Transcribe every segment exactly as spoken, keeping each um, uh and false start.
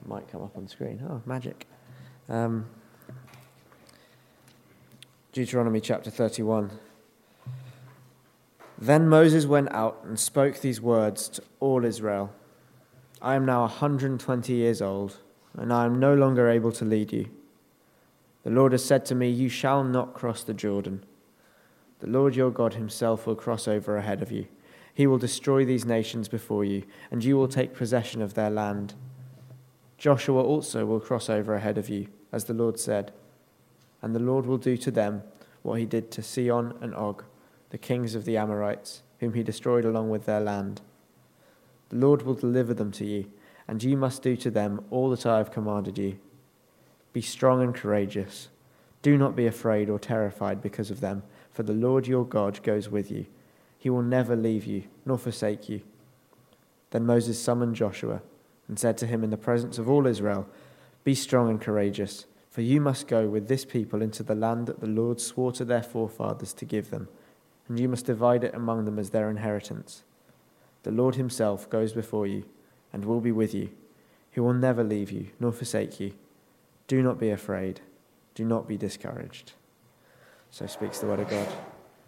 might come up on screen. Oh, magic. Um, Deuteronomy chapter thirty-one. Then Moses went out and spoke these words to all Israel. I am now one hundred twenty years old, and I am no longer able to lead you. The Lord has said to me, you shall not cross the Jordan. The Lord your God himself will cross over ahead of you. He will destroy these nations before you, and you will take possession of their land. Joshua also will cross over ahead of you, as the Lord said. And the Lord will do to them what he did to Sihon and Og, the kings of the Amorites, whom he destroyed along with their land. The Lord will deliver them to you, and you must do to them all that I have commanded you. Be strong and courageous. Do not be afraid or terrified because of them, for the Lord your God goes with you. He will never leave you, nor forsake you. Then Moses summoned Joshua and said to him in the presence of all Israel, be strong and courageous, for you must go with this people into the land that the Lord swore to their forefathers to give them, and you must divide it among them as their inheritance. The Lord himself goes before you and will be with you. He will never leave you, nor forsake you. Do not be afraid. Do not be discouraged. So speaks the word of God.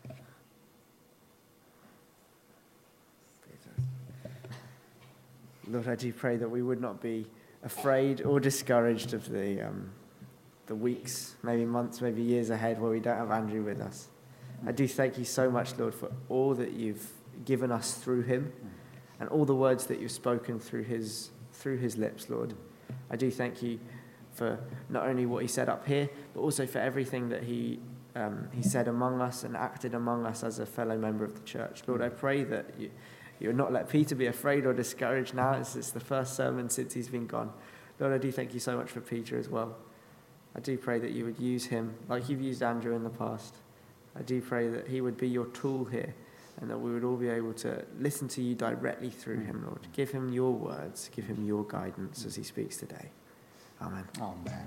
Lord, I do pray that we would not be afraid or discouraged of the um, the weeks, maybe months, maybe years ahead where we don't have Andrew with us. I do thank you so much, Lord, for all that you've given us through him and all the words that you've spoken through his through his lips, Lord. I do thank you for not only what he said up here, but also for everything that he um, he said among us and acted among us as a fellow member of the church. Lord, I pray that you you would not let Peter be afraid or discouraged now. It's, it's the first sermon since he's been gone. Lord, I do thank you so much for Peter as well. I do pray that you would use him like you've used Andrew in the past. I do pray that he would be your tool here and that we would all be able to listen to you directly through him, Lord. Give him your words. Give him your guidance as he speaks today. Amen. Amen.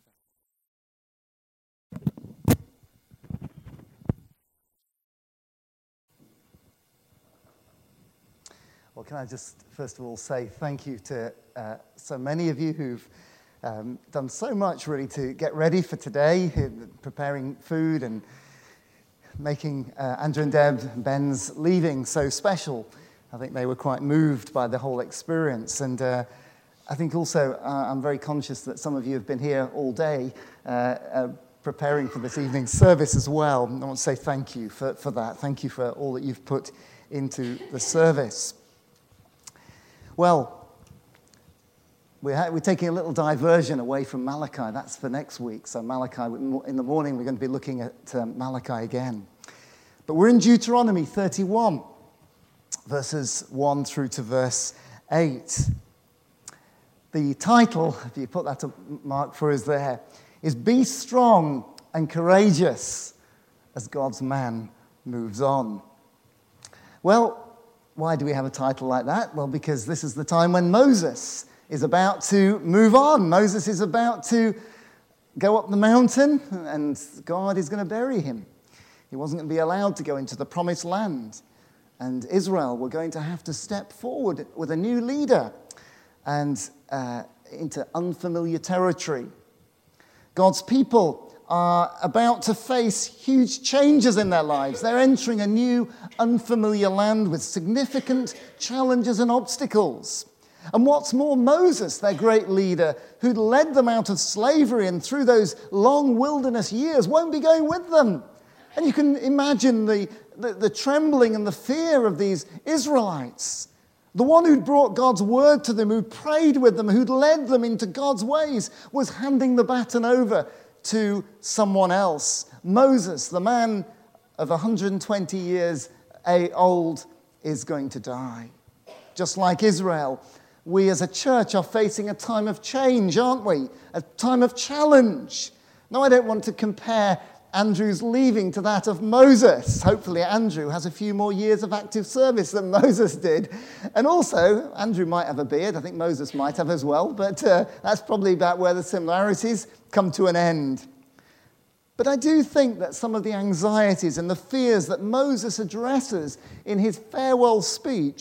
Well, can I just first of all say thank you to uh, so many of you who've um, done so much really to get ready for today, preparing food and making uh, Andrew and Deb and Ben's leaving so special. I think they were quite moved by the whole experience. And uh, I think also uh, I'm very conscious that some of you have been here all day uh, uh, preparing for this evening's service as well. I want to say thank you for, for that. Thank you for all that you've put into the service. Well, we're, ha- we're taking a little diversion away from Malachi. That's for next week. So Malachi, in the morning, we're going to be looking at um, Malachi again. But we're in Deuteronomy thirty-one, verses one through to verse eight. The title, if you put that up, Mark, for us there, is Be Strong and Courageous as God's Man Moves On. Well, why do we have a title like that? Well, because this is the time when Moses is about to move on. Moses is about to go up the mountain, and God is going to bury him. He wasn't going to be allowed to go into the promised land. And Israel were going to have to step forward with a new leader and uh, into unfamiliar territory. God's people are about to face huge changes in their lives. They're entering a new, unfamiliar land with significant challenges and obstacles. And what's more, Moses, their great leader, who'd led them out of slavery and through those long wilderness years, won't be going with them. And you can imagine the, the, the trembling and the fear of these Israelites. The one who'd brought God's word to them, who'd prayed with them, who'd led them into God's ways, was handing the baton over to someone else. Moses, the man of one hundred twenty years old, is going to die. Just like Israel, we as a church are facing a time of change, aren't we? A time of challenge. Now, I don't want to compare Andrew's leaving to that of Moses. Hopefully Andrew has a few more years of active service than Moses did. And also, Andrew might have a beard. I think Moses might have as well. But uh, that's probably about where the similarities come to an end. But I do think that some of the anxieties and the fears that Moses addresses in his farewell speech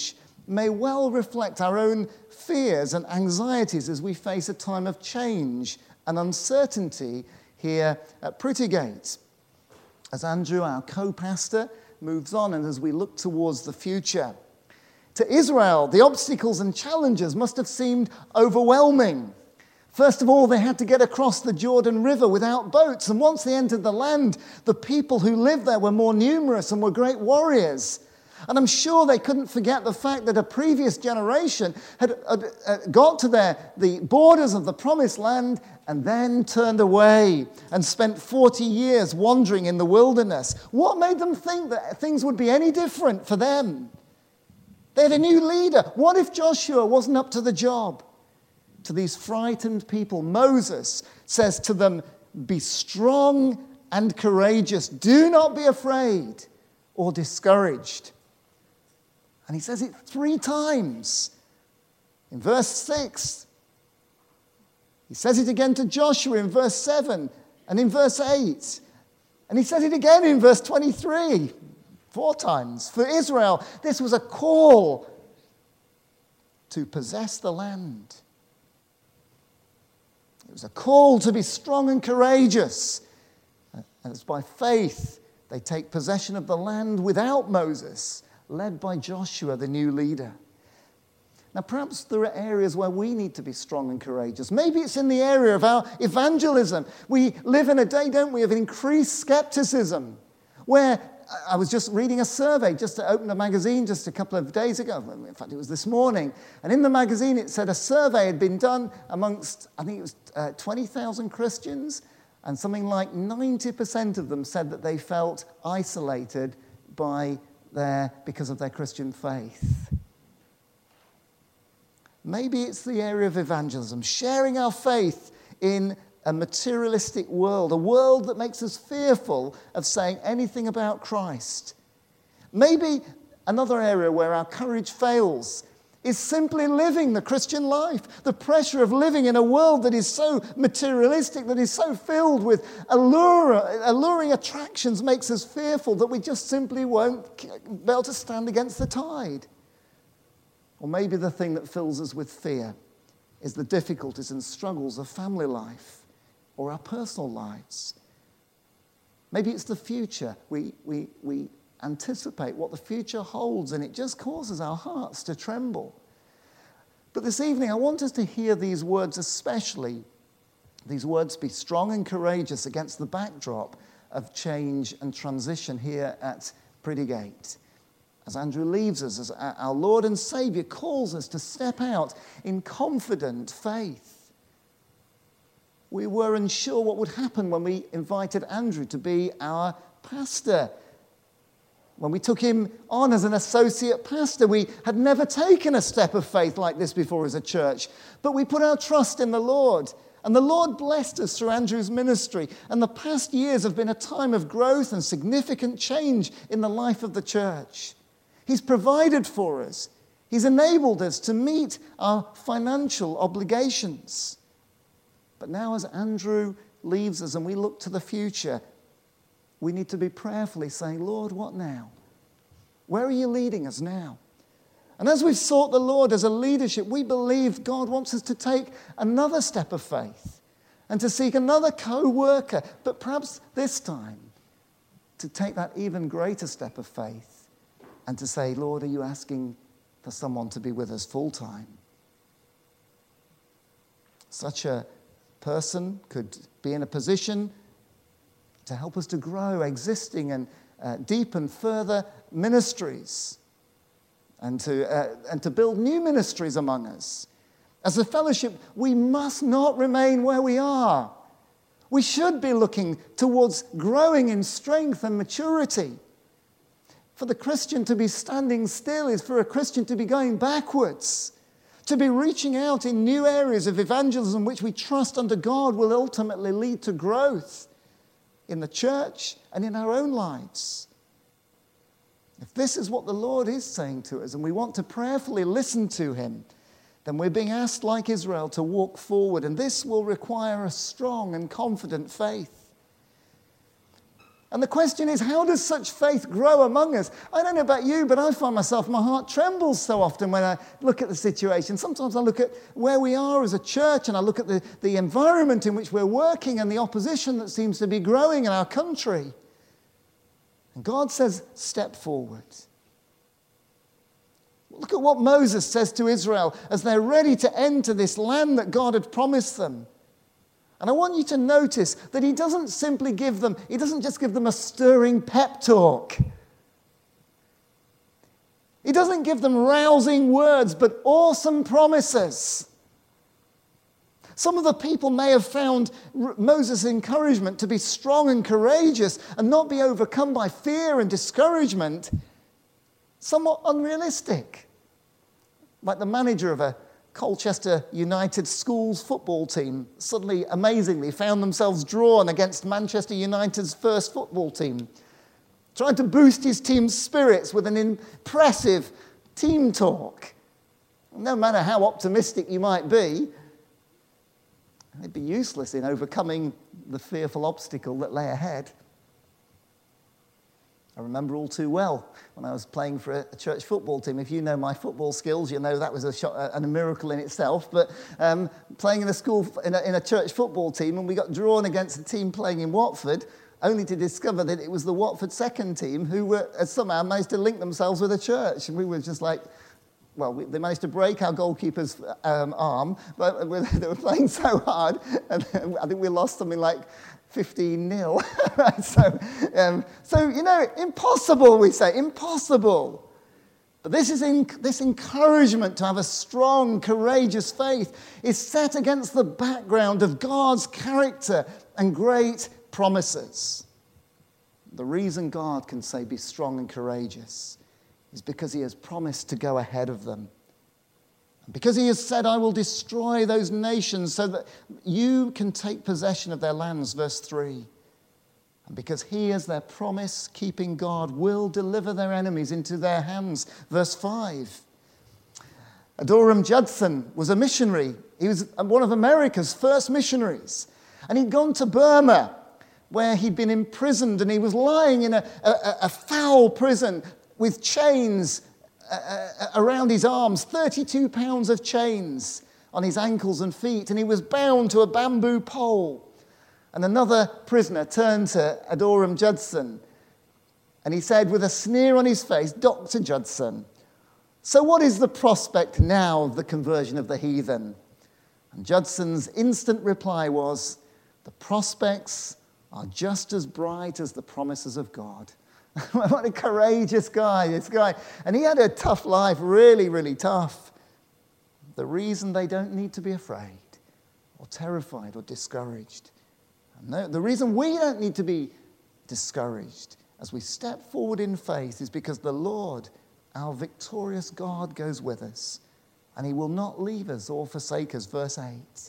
may well reflect our own fears and anxieties as we face a time of change and uncertainty here at Prettygate. As Andrew, our co-pastor, moves on and as we look towards the future. To Israel, the obstacles and challenges must have seemed overwhelming. First of all, they had to get across the Jordan River without boats, and once they entered the land, the people who lived there were more numerous and were great warriors. And I'm sure they couldn't forget the fact that a previous generation had uh, uh, got to their, the borders of the promised land and then turned away and spent forty years wandering in the wilderness. What made them think that things would be any different for them? They had a new leader. What if Joshua wasn't up to the job? To these frightened people, Moses says to them, "Be strong and courageous. Do not be afraid or discouraged." And he says it three times. In verse six, he says it again to Joshua in verse seven and in verse eight. And he says it again in verse twenty-three, four times. For Israel, this was a call to possess the land. It was a call to be strong and courageous. And it's by faith they take possession of the land without Moses, led by Joshua, the new leader. Now, perhaps there are areas where we need to be strong and courageous. Maybe it's in the area of our evangelism. We live in a day, don't we, of increased skepticism, where I was just reading a survey, just to open a magazine just a couple of days ago. In fact, it was this morning. And in the magazine, it said a survey had been done amongst, I think it was uh, twenty thousand Christians, and something like ninety percent of them said that they felt isolated by their, because of their Christian faith. Maybe it's the area of evangelism, sharing our faith in a materialistic world, a world that makes us fearful of saying anything about Christ. Maybe another area where our courage fails is simply living the Christian life. The pressure of living in a world that is so materialistic, that is so filled with allure, alluring attractions, makes us fearful that we just simply won't be able to stand against the tide. Or maybe the thing that fills us with fear is the difficulties and struggles of family life or our personal lives. Maybe it's the future. We, we, we anticipate what the future holds, and it just causes our hearts to tremble. But this evening, I want us to hear these words especially. These words, be strong and courageous, against the backdrop of change and transition here at Prettygate. As Andrew leaves us, as our Lord and Saviour calls us to step out in confident faith. We were unsure what would happen when we invited Andrew to be our pastor. When we took him on as an associate pastor, we had never taken a step of faith like this before as a church. But we put our trust in the Lord. And the Lord blessed us through Andrew's ministry. And the past years have been a time of growth and significant change in the life of the church. He's provided for us. He's enabled us to meet our financial obligations. But now as Andrew leaves us and we look to the future, we need to be prayerfully saying, Lord, what now? Where are you leading us now? And as we've sought the Lord as a leadership, we believe God wants us to take another step of faith and to seek another co-worker, but perhaps this time to take that even greater step of faith and to say, Lord, are you asking for someone to be with us full time? Such a person could be in a position to help us to grow existing and uh, deepen further ministries and to, uh, and to build new ministries among us. As a fellowship, we must not remain where we are. We should be looking towards growing in strength and maturity. For the Christian to be standing still is for a Christian to be going backwards. To be reaching out in new areas of evangelism which we trust under God will ultimately lead to growth in the church and in our own lives. If this is what the Lord is saying to us and we want to prayerfully listen to him, then we're being asked, like Israel, to walk forward, and this will require a strong and confident faith. And the question is, how does such faith grow among us? I don't know about you, but I find myself, my heart trembles so often when I look at the situation. Sometimes I look at where we are as a church, and I look at the, the environment in which we're working and the opposition that seems to be growing in our country. And God says, step forward. Look at what Moses says to Israel as they're ready to enter this land that God had promised them. And I want you to notice that he doesn't simply give them, he doesn't just give them a stirring pep talk. He doesn't give them rousing words, but awesome promises. Some of the people may have found Moses' encouragement to be strong and courageous and not be overcome by fear and discouragement somewhat unrealistic. Like the manager of a Colchester United schools football team suddenly, amazingly, found themselves drawn against Manchester United's first football team, trying to boost his team's spirits with an impressive team talk. No matter how optimistic you might be, it'd be useless in overcoming the fearful obstacle that lay ahead. I remember all too well when I was playing for a church football team. If you know my football skills, you know that was a, shot, a, a miracle in itself. But um, playing in a school, in a, in a church football team, and we got drawn against a team playing in Watford, only to discover that it was the Watford second team who were uh, somehow managed to link themselves with a church. And we were just like, well, we, they managed to break our goalkeeper's um, arm, but they were playing so hard, and I think we lost something like fifteen nil. so, um, so, you know, impossible, we say, impossible. But this is in, this encouragement to have a strong, courageous faith is set against the background of God's character and great promises. The reason God can say, be strong and courageous, is because he has promised to go ahead of them. Because he has said, I will destroy those nations so that you can take possession of their lands, verse three. And because he, as their promise-keeping God, will deliver their enemies into their hands, verse five. Adoniram Judson was a missionary. He was one of America's first missionaries. And he'd gone to Burma, where he'd been imprisoned, and he was lying in a, a, a foul prison with chains Uh, around his arms, thirty-two pounds of chains on his ankles and feet, and he was bound to a bamboo pole. And another prisoner turned to Adoniram Judson, and he said with a sneer on his face, Doctor Judson, so what is the prospect now of the conversion of the heathen? And Judson's instant reply was, the prospects are just as bright as the promises of God. What a courageous guy, this guy. And he had a tough life, really, really tough. The reason they don't need to be afraid or terrified or discouraged. And the reason we don't need to be discouraged as we step forward in faith is because the Lord, our victorious God, goes with us. And he will not leave us or forsake us, verse eight.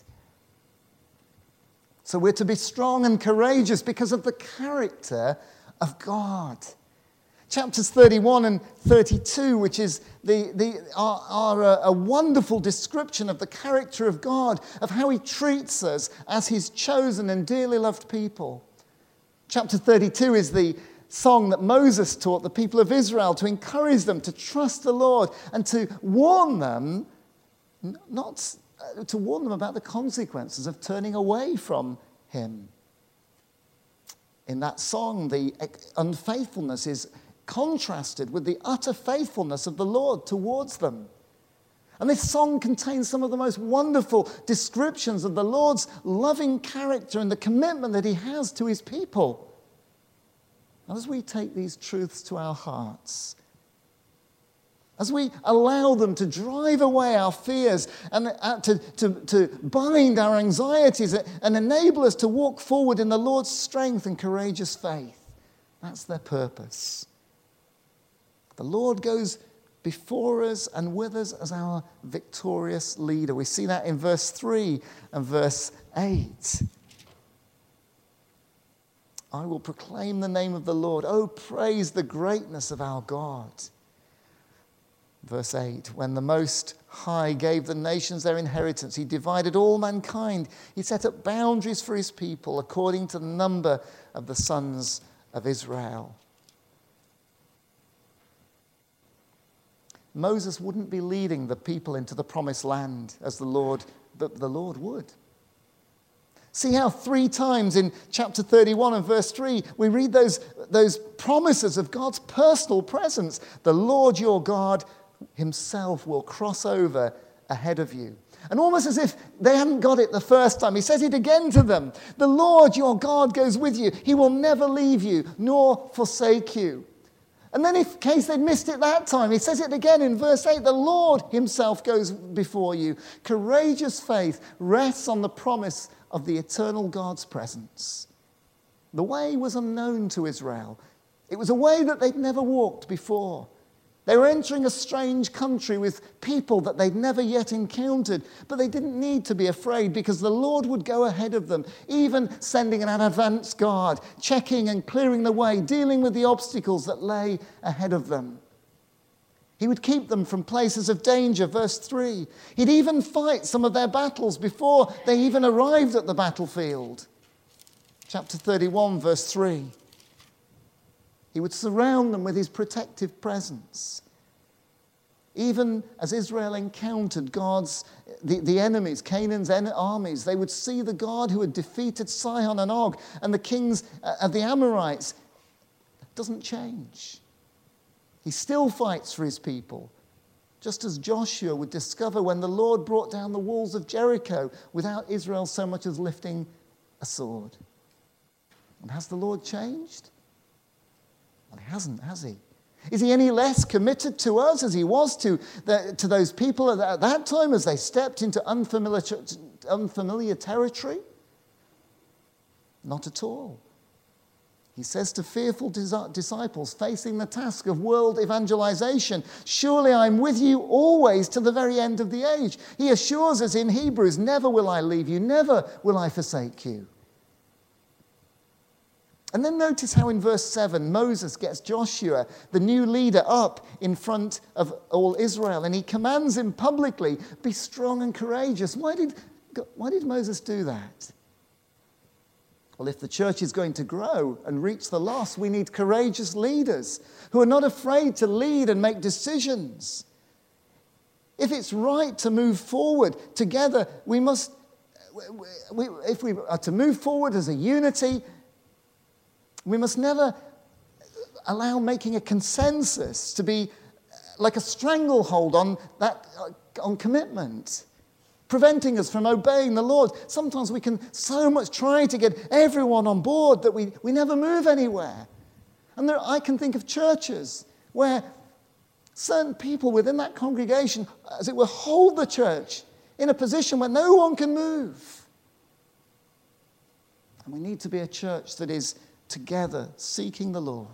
So we're to be strong and courageous because of the character of God. Chapters thirty-one and thirty-two, which is the, the, are, are a, a wonderful description of the character of God, of how he treats us as his chosen and dearly loved people. Chapter thirty-two is the song that Moses taught the people of Israel to encourage them to trust the Lord and to warn them, not uh, to warn them about the consequences of turning away from him. In that song, the unfaithfulness is contrasted with the utter faithfulness of the Lord towards them. And this song contains some of the most wonderful descriptions of the Lord's loving character and the commitment that he has to his people. And as we take these truths to our hearts, as we allow them to drive away our fears and to, to, to bind our anxieties and enable us to walk forward in the Lord's strength and courageous faith, that's their purpose. The Lord goes before us and with us as our victorious leader. We see that in verse three and verse eight. I will proclaim the name of the Lord. Oh, praise the greatness of our God. Verse eight, when the Most High gave the nations their inheritance, he divided all mankind. He set up boundaries for his people according to the number of the sons of Israel. Moses wouldn't be leading the people into the promised land as the Lord, but the Lord would. See how three times in chapter thirty-one and verse three, we read those, those promises of God's personal presence. The Lord your God himself will cross over ahead of you. And almost as if they hadn't got it the first time, he says it again to them. The Lord your God goes with you. He will never leave you nor forsake you. And then in case they'd missed it that time, he says it again in verse eight. The Lord himself goes before you. Courageous faith rests on the promise of the eternal God's presence. The way was unknown to Israel. It was a way that they'd never walked before. They were entering a strange country with people that they'd never yet encountered, but they didn't need to be afraid because the Lord would go ahead of them, even sending an advance guard, checking and clearing the way, dealing with the obstacles that lay ahead of them. He would keep them from places of danger, verse three. He'd even fight some of their battles before they even arrived at the battlefield. Chapter thirty-one, verse three. He would surround them with his protective presence. Even as Israel encountered God's, the, the enemies, Canaan's en- armies, they would see the God who had defeated Sihon and Og and the kings of the Amorites. That doesn't change. He still fights for his people, just as Joshua would discover when the Lord brought down the walls of Jericho without Israel so much as lifting a sword. And has the Lord changed? Well, he hasn't, has he? Is he any less committed to us as he was to, the, to those people at that, at that time as they stepped into unfamiliar, unfamiliar territory? Not at all. He says to fearful disciples facing the task of world evangelization, surely I'm with you always to the very end of the age. He assures us in Hebrews, never will I leave you, never will I forsake you. And then notice how in verse seven, Moses gets Joshua, the new leader, up in front of all Israel, and he commands him publicly, be strong and courageous. Why did, why did Moses do that? Well, if the church is going to grow and reach the lost, we need courageous leaders who are not afraid to lead and make decisions. If it's right to move forward together, we must, we, if we are to move forward as a unity, we must never allow making a consensus to be like a stranglehold on that, on commitment, preventing us from obeying the Lord. Sometimes we can so much try to get everyone on board that we, we never move anywhere. And there, I can think of churches where certain people within that congregation, as it were, hold the church in a position where no one can move. And we need to be a church that is together seeking the Lord,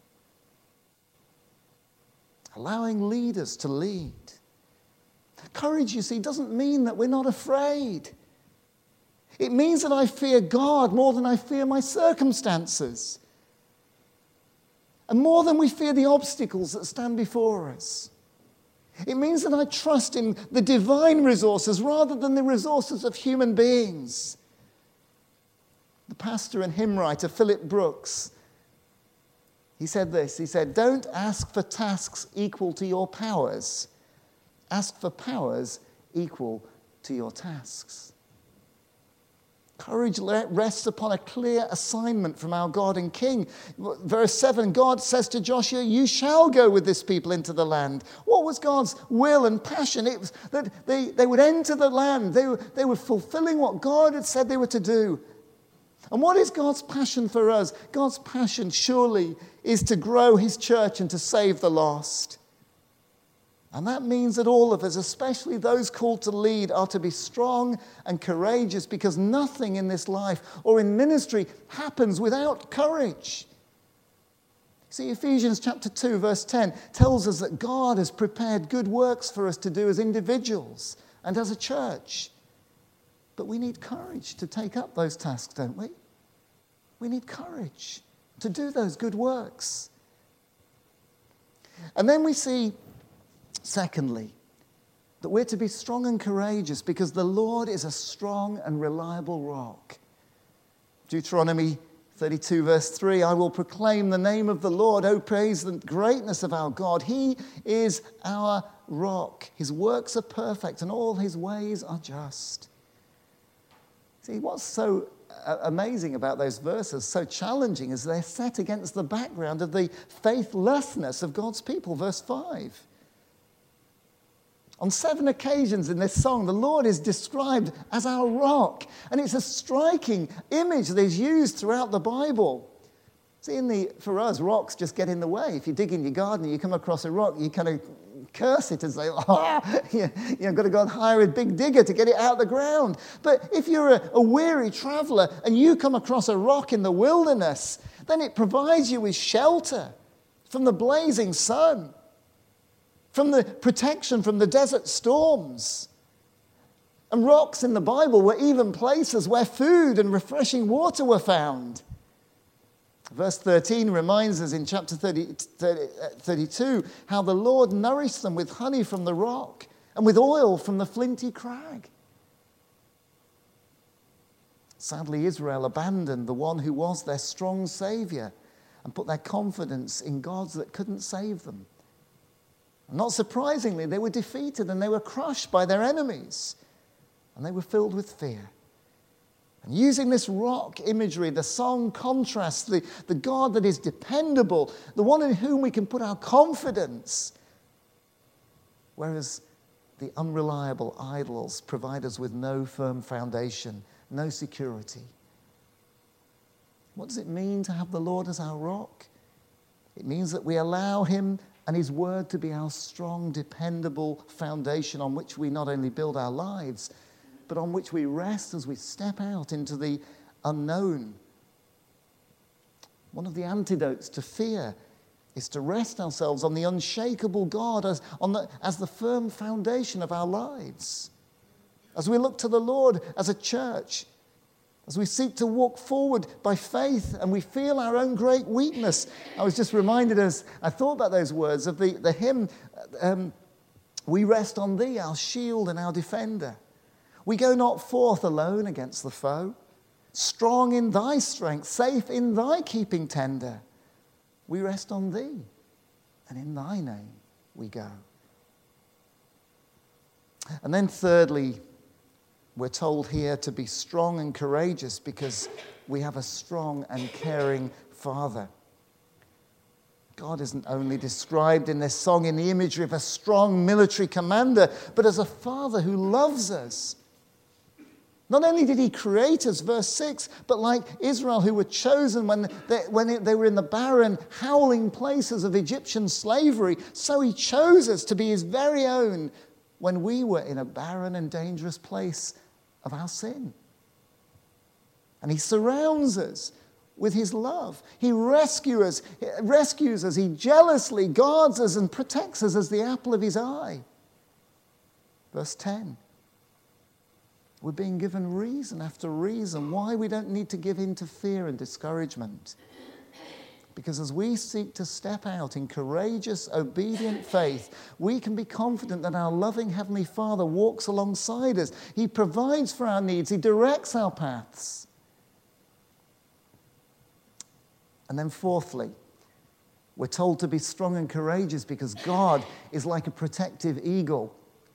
allowing leaders to lead. Courage, you see, doesn't mean that we're not afraid. It means that I fear God more than I fear my circumstances, and more than we fear the obstacles that stand before us. It means that I trust in the divine resources rather than the resources of human beings. The pastor and hymn writer Philip Brooks, he said this, he said, don't ask for tasks equal to your powers. Ask for powers equal to your tasks. Courage rests upon a clear assignment from our God and King. Verse seven, God says to Joshua, you shall go with this people into the land. What was God's will and passion? It was that they, they would enter the land. They were, they were fulfilling what God had said they were to do. And what is God's passion for us? God's passion surely is to grow his church and to save the lost. And that means that all of us, especially those called to lead, are to be strong and courageous, because nothing in this life or in ministry happens without courage. See, Ephesians chapter two, verse ten tells us that God has prepared good works for us to do as individuals and as a church. But we need courage to take up those tasks, don't we? We need courage to do those good works. And then we see, secondly, that we're to be strong and courageous because the Lord is a strong and reliable rock. Deuteronomy thirty-two verse three, I will proclaim the name of the Lord. Oh, praise the greatness of our God. He is our rock. His works are perfect and all his ways are just. See, what's so amazing about those verses, so challenging, is they're set against the background of the faithlessness of God's people. Verse five. On seven occasions in this song, the Lord is described as our rock. And it's a striking image that is used throughout the Bible. See, in the, for us, rocks just get in the way. If you dig in your garden and you come across a rock, you kind of curse it and say, oh, you, you've got to go and hire a big digger to get it out of the ground. But if you're a, a weary traveler and you come across a rock in the wilderness, then it provides you with shelter from the blazing sun, from the protection from the desert storms. And rocks in the Bible were even places where food and refreshing water were found. Verse thirteen reminds us in chapter thirty, thirty, thirty-two how the Lord nourished them with honey from the rock and with oil from the flinty crag. Sadly, Israel abandoned the one who was their strong Savior and put their confidence in gods that couldn't save them. Not surprisingly, they were defeated and they were crushed by their enemies. And they were filled with fear. And using this rock imagery, the song contrasts the, the God that is dependable, the one in whom we can put our confidence, whereas the unreliable idols provide us with no firm foundation, no security. What does it mean to have the Lord as our rock? It means that we allow him and his word to be our strong, dependable foundation on which we not only build our lives, but on which we rest as we step out into the unknown. One of the antidotes to fear is to rest ourselves on the unshakable God as, on the, as the firm foundation of our lives. As we look to the Lord as a church, as we seek to walk forward by faith and we feel our own great weakness. I was just reminded as I thought about those words of the, the hymn, um, we rest on thee, our shield and our defender. We go not forth alone against the foe, strong in thy strength, safe in thy keeping tender. We rest on thee, and in thy name we go. And then thirdly, we're told here to be strong and courageous because we have a strong and caring Father. God isn't only described in this song in the imagery of a strong military commander, but as a Father who loves us. Not only did he create us, verse six, but like Israel who were chosen when they, when they were in the barren, howling places of Egyptian slavery, so he chose us to be his very own when we were in a barren and dangerous place of our sin. And he surrounds us with his love. He rescues us, rescues us. He jealously guards us and protects us as the apple of his eye. Verse ten. We're being given reason after reason why we don't need to give in to fear and discouragement. Because as we seek to step out in courageous, obedient faith, we can be confident that our loving Heavenly Father walks alongside us. He provides for our needs. He directs our paths. And then fourthly, we're told to be strong and courageous because God is like a protective eagle.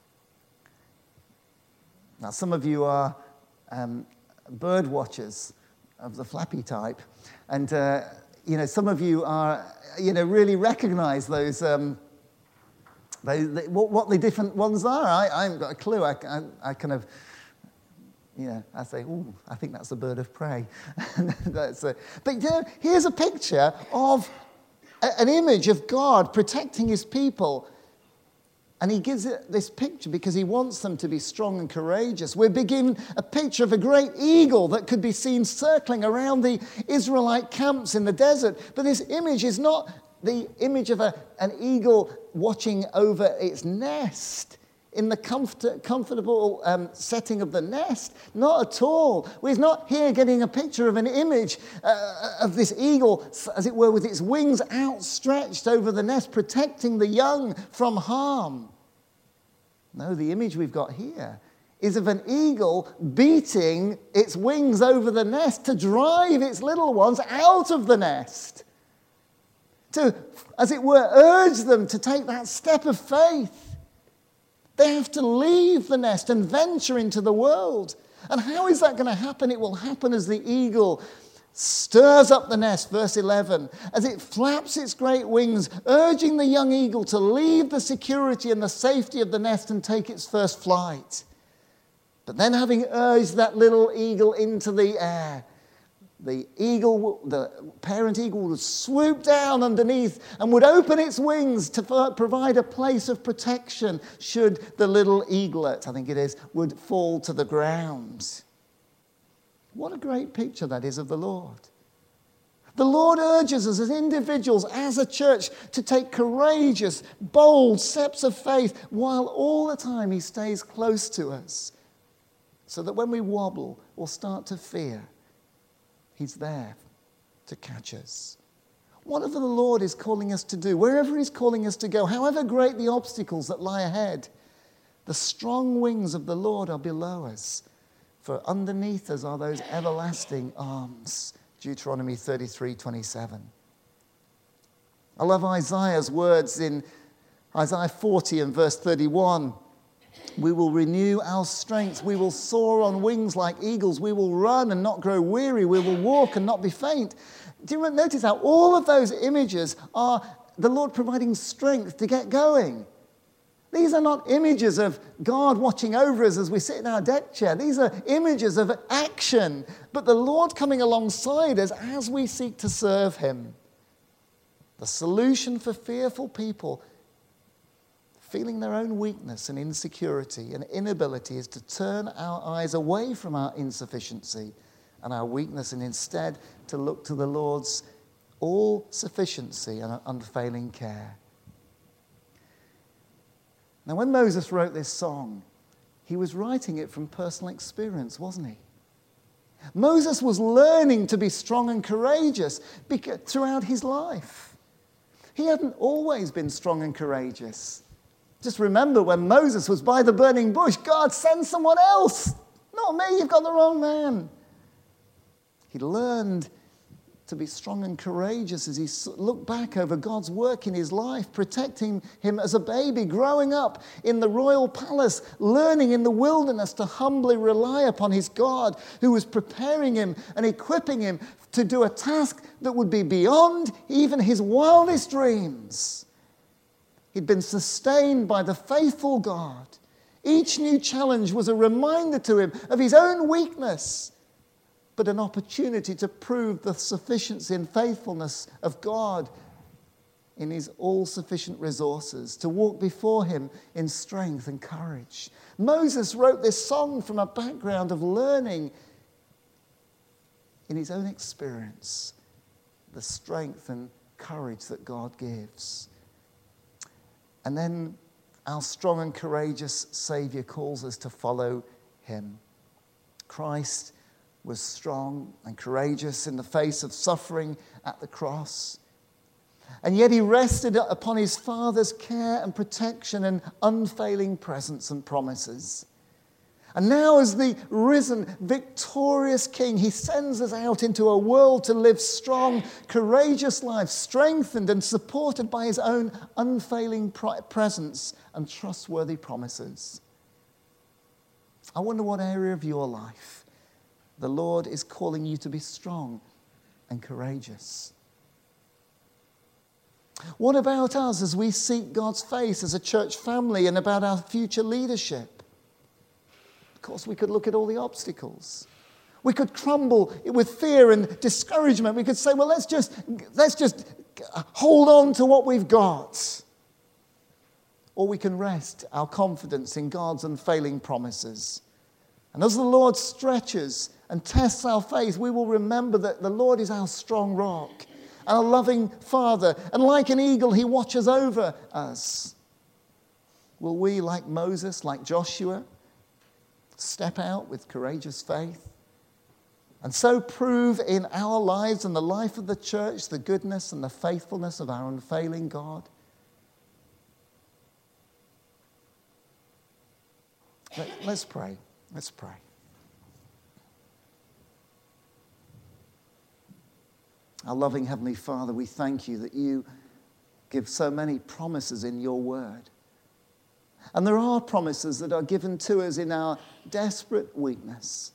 Now, some of you are um, bird watchers of the flappy type, and uh, you know some of you are you know really recognise those, um, they, they, what, what the different ones are. I, I haven't got a clue. I, I, I kind of, you know, I say, "Ooh, I think that's a bird of prey." that's a, but you know, here's a picture of a, an image of God protecting His people. And he gives it this picture because he wants them to be strong and courageous. We're given a picture of a great eagle that could be seen circling around the Israelite camps in the desert. But this image is not the image of a, an eagle watching over its nest in the comfort, comfortable um, setting of the nest. Not at all. We're not here getting a picture of an image uh, of this eagle, as it were, with its wings outstretched over the nest, protecting the young from harm. No, the image we've got here is of an eagle beating its wings over the nest to drive its little ones out of the nest. To, as it were, urge them to take that step of faith. They have to leave the nest and venture into the world. And how is that going to happen? It will happen as the eagle stirs up the nest, verse eleven, as it flaps its great wings, urging the young eagle to leave the security and the safety of the nest and take its first flight. But then, having urged that little eagle into the air, the eagle, the parent eagle would swoop down underneath and would open its wings to provide a place of protection should the little eaglet, I think it is, would fall to the ground. What a great picture that is of the Lord. The Lord urges us as individuals, as a church, to take courageous, bold steps of faith while all the time he stays close to us, so that when we wobble or start to fear, he's there to catch us. Whatever the Lord is calling us to do, wherever he's calling us to go, however great the obstacles that lie ahead, the strong wings of the Lord are below us. For underneath us are those everlasting arms. Deuteronomy thirty-three twenty-seven. I love Isaiah's words in Isaiah forty and verse thirty-one. We will renew our strength. We will soar on wings like eagles. We will run and not grow weary. We will walk and not be faint. Do you notice how all of those images are the Lord providing strength to get going? These are not images of God watching over us as we sit in our deck chair. These are images of action, but the Lord coming alongside us as we seek to serve him. The solution for fearful people feeling their own weakness and insecurity and inability is to turn our eyes away from our insufficiency and our weakness and instead to look to the Lord's all-sufficiency and unfailing care. Now, when Moses wrote this song, he was writing it from personal experience, wasn't he? Moses was learning to be strong and courageous throughout his life. He hadn't always been strong and courageous. Just remember when Moses was by the burning bush, God, send someone else. Not me, you've got the wrong man. He learned to be strong and courageous as he looked back over God's work in his life, protecting him as a baby, growing up in the royal palace, learning in the wilderness to humbly rely upon his God who was preparing him and equipping him to do a task that would be beyond even his wildest dreams. He'd been sustained by the faithful God. Each new challenge was a reminder to him of his own weakness, but an opportunity to prove the sufficiency and faithfulness of God in his all-sufficient resources, to walk before him in strength and courage. Moses wrote this song from a background of learning in his own experience the strength and courage that God gives. And then our strong and courageous Savior calls us to follow him. Christ was strong and courageous in the face of suffering at the cross. And yet he rested upon his Father's care and protection and unfailing presence and promises. And now as the risen, victorious King, he sends us out into a world to live strong, courageous lives, strengthened and supported by his own unfailing presence and trustworthy promises. I wonder what area of your life the Lord is calling you to be strong and courageous. What about us as we seek God's face as a church family and about our future leadership? Of course, we could look at all the obstacles. We could crumble with fear and discouragement. We could say, well, let's just, let's just hold on to what we've got. Or we can rest our confidence in God's unfailing promises. And as the Lord stretches and tests our faith, we will remember that the Lord is our strong rock, our loving Father. And like an eagle, he watches over us. Will we, like Moses, like Joshua, step out with courageous faith and so prove in our lives and the life of the church the goodness and the faithfulness of our unfailing God? Let's pray. Let's pray. Our loving Heavenly Father, we thank you that you give so many promises in your word. And there are promises that are given to us in our desperate weakness.